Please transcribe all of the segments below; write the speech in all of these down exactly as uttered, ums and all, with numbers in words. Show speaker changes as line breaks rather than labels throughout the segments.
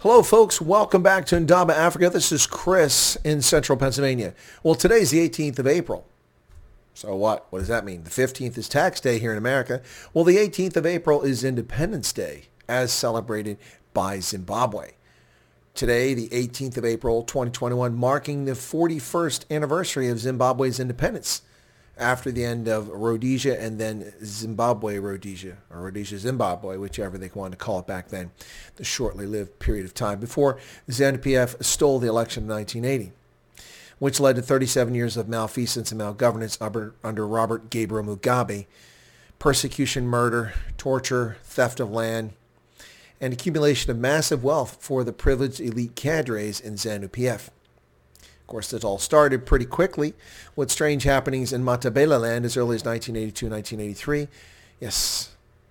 Hello, folks. Welcome back to Indaba, Africa. This is Chris in central Pennsylvania. Well, today's the eighteenth of April. So what? What does that mean? The fifteenth is tax day here in America. Well, the eighteenth of April is Independence Day, as celebrated by Zimbabwe. Today, the eighteenth of April, twenty twenty-one, marking the forty-first anniversary of Zimbabwe's independence after the end of Rhodesia and then Zimbabwe Rhodesia, or Rhodesia Zimbabwe, whichever they wanted to call it back then, the shortly lived period of time before ZANU-P F stole the election in nineteen eighty, which led to thirty-seven years of malfeasance and malgovernance under Robert Gabriel Mugabe, persecution, murder, torture, theft of land, and accumulation of massive wealth for the privileged elite cadres in ZANU-P F. Of course, this all started pretty quickly with strange happenings in Matabeleland as early as nineteen eighty-two, nineteen eighty-three. Yes,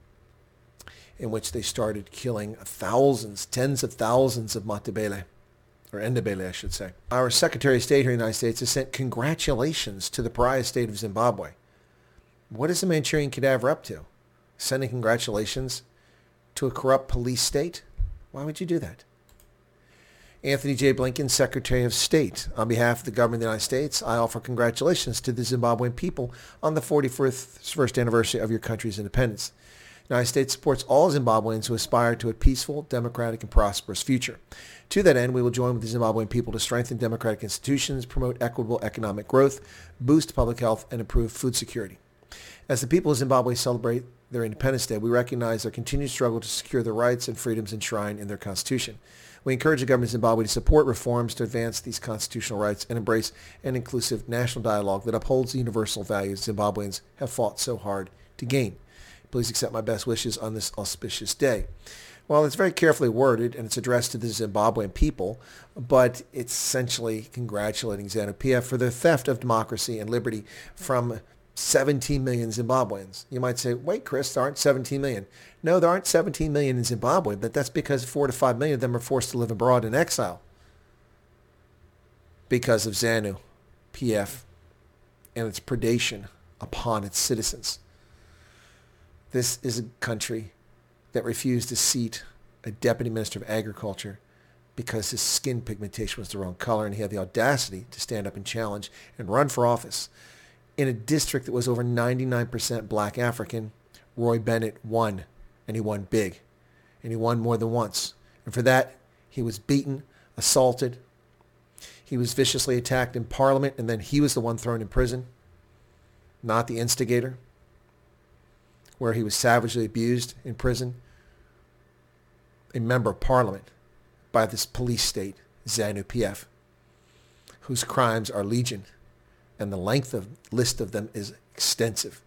in which they started killing thousands, tens of thousands of Matabele, or Ndebele, I should say. Our Secretary of State here in the United States has sent congratulations to the pariah state of Zimbabwe. What is the Manchurian cadaver up to? Sending congratulations to a corrupt police state? Why would you do that? Anthony J. Blinken, Secretary of State. On behalf of the government of the United States, I offer congratulations to the Zimbabwean people on the forty-first anniversary of your country's independence. The United States supports all Zimbabweans who aspire to a peaceful, democratic, and prosperous future. To that end, we will join with the Zimbabwean people to strengthen democratic institutions, promote equitable economic growth, boost public health, and improve food security. As the people of Zimbabwe celebrate their Independence Day, we recognize their continued struggle to secure the rights and freedoms enshrined in their Constitution. We encourage the government of Zimbabwe to support reforms to advance these constitutional rights and embrace an inclusive national dialogue that upholds the universal values Zimbabweans have fought so hard to gain. Please accept my best wishes on this auspicious day. Well, it's very carefully worded, and it's addressed to the Zimbabwean people, but it's essentially congratulating ZANU-P F for their theft of democracy and liberty from seventeen million Zimbabweans. You might say, wait, Chris, there aren't seventeen million. No, there aren't seventeen million in Zimbabwe, but that's because four to five million of them are forced to live abroad in exile because of ZANU-P F and its predation upon its citizens. This is a country that refused to seat a deputy minister of agriculture because his skin pigmentation was the wrong color, and he had the audacity to stand up and challenge and run for office. In a district that was over ninety-nine percent black African, Roy Bennett won, and he won big, and he won more than once. And for that, he was beaten, assaulted. He was viciously attacked in Parliament, and then he was the one thrown in prison, not the instigator, where he was savagely abused in prison. A member of Parliament by this police state, ZANU-P F, whose crimes are legion, and the length of list of them is extensive.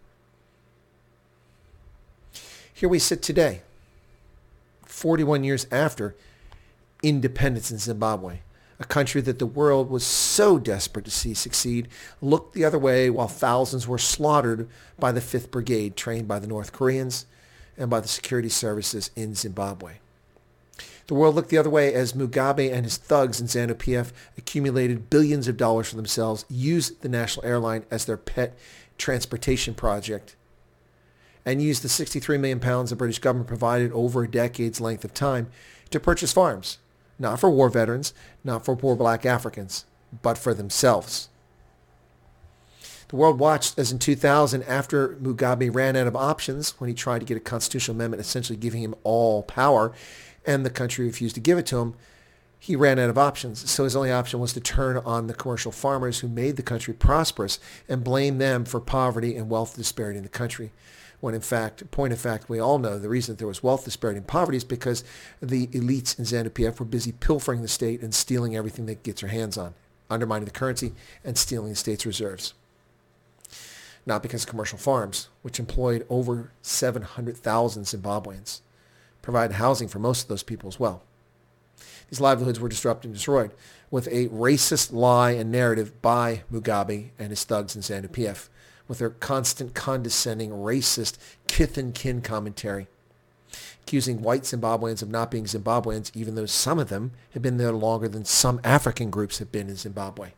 Here we sit today, forty-one years after independence in Zimbabwe, a country that the world was so desperate to see succeed, looked the other way while thousands were slaughtered by the fifth Brigade, trained by the North Koreans and by the security services in Zimbabwe. The world looked the other way as Mugabe and his thugs in ZANU-P F accumulated billions of dollars for themselves, used the national airline as their pet transportation project, and used the sixty-three million pounds the British government provided over a decade's length of time to purchase farms, not for war veterans, not for poor black Africans, but for themselves. The world watched as in two thousand, after Mugabe ran out of options when he tried to get a constitutional amendment essentially giving him all power, and the country refused to give it to him, he ran out of options. So his only option was to turn on the commercial farmers who made the country prosperous and blame them for poverty and wealth disparity in the country. When in fact, point of fact, we all know the reason that there was wealth disparity and poverty is because the elites in ZANU-P F were busy pilfering the state and stealing everything they could get their hands on, undermining the currency and stealing the state's reserves. Not because of commercial farms, which employed over seven hundred thousand Zimbabweans, provide housing for most of those people as well. These livelihoods were disrupted and destroyed with a racist lie and narrative by Mugabe and his thugs in ZANU-P F, with their constant condescending, racist, kith and kin commentary, accusing white Zimbabweans of not being Zimbabweans, even though some of them have been there longer than some African groups have been in Zimbabwe,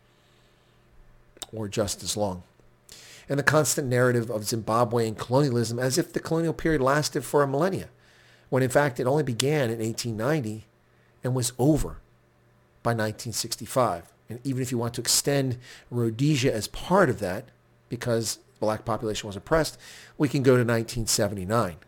or just as long. And the constant narrative of Zimbabwean colonialism as if the colonial period lasted for a millennia, when in fact it only began in eighteen ninety and was over by nineteen sixty-five. And even if you want to extend Rhodesia as part of that, because the black population was oppressed, we can go to nineteen seventy-nine.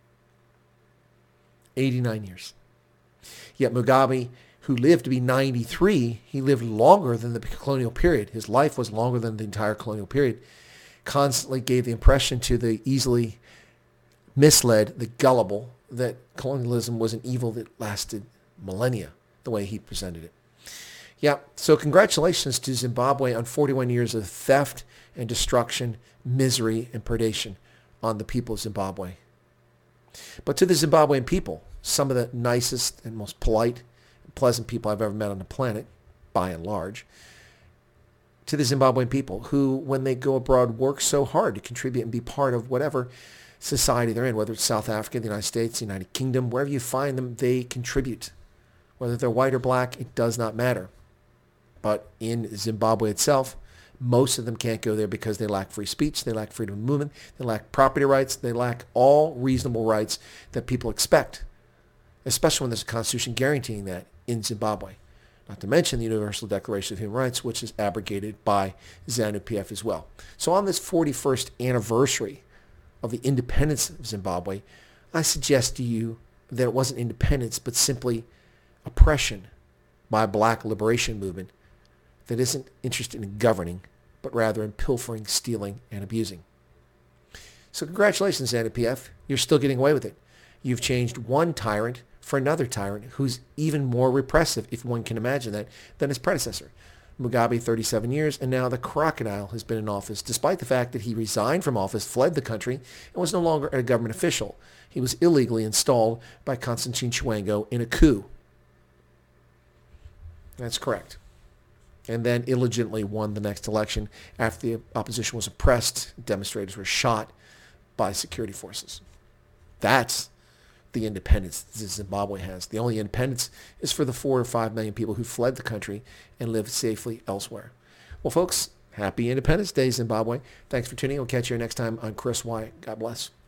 eighty-nine years. Yet Mugabe, who lived to be ninety-three, he lived longer than the colonial period. His life was longer than the entire colonial period. Constantly gave the impression to the easily misled, the gullible, that colonialism was an evil that lasted millennia, the way he presented it. Yeah, so congratulations to Zimbabwe on forty-one years of theft and destruction, misery and predation on the people of Zimbabwe. But to the Zimbabwean people, some of the nicest and most polite and pleasant people I've ever met on the planet, by and large, to the Zimbabwean people who, when they go abroad, work so hard to contribute and be part of whatever society they're in, whether it's South Africa, the United States, the United Kingdom, wherever you find them, they contribute. Whether they're white or black, it does not matter. But in Zimbabwe itself, most of them can't go there because they lack free speech, they lack freedom of movement, they lack property rights, they lack all reasonable rights that people expect, especially when there's a constitution guaranteeing that in Zimbabwe. Not to mention the Universal Declaration of Human Rights, which is abrogated by ZANU P F as well. So on this forty-first anniversary of the independence of Zimbabwe, I suggest to you that it wasn't independence, but simply oppression by a black liberation movement that isn't interested in governing, but rather in pilfering, stealing, and abusing. So congratulations, ZANU P F. You're still getting away with it. You've changed one tyrant for another tyrant who's even more repressive, if one can imagine that, than his predecessor. Mugabe, thirty-seven years, and now the crocodile has been in office, despite the fact that he resigned from office, fled the country, and was no longer a government official. He was illegally installed by Constantine Chiwengo in a coup. That's correct. And then illegitimately won the next election after the opposition was oppressed, demonstrators were shot by security forces. That's the independence that Zimbabwe has. The only independence is for the four or five million people who fled the country and live safely elsewhere. Well, folks, happy Independence Day, Zimbabwe. Thanks for tuning in. We'll catch you next time on Chris Wyatt. God bless.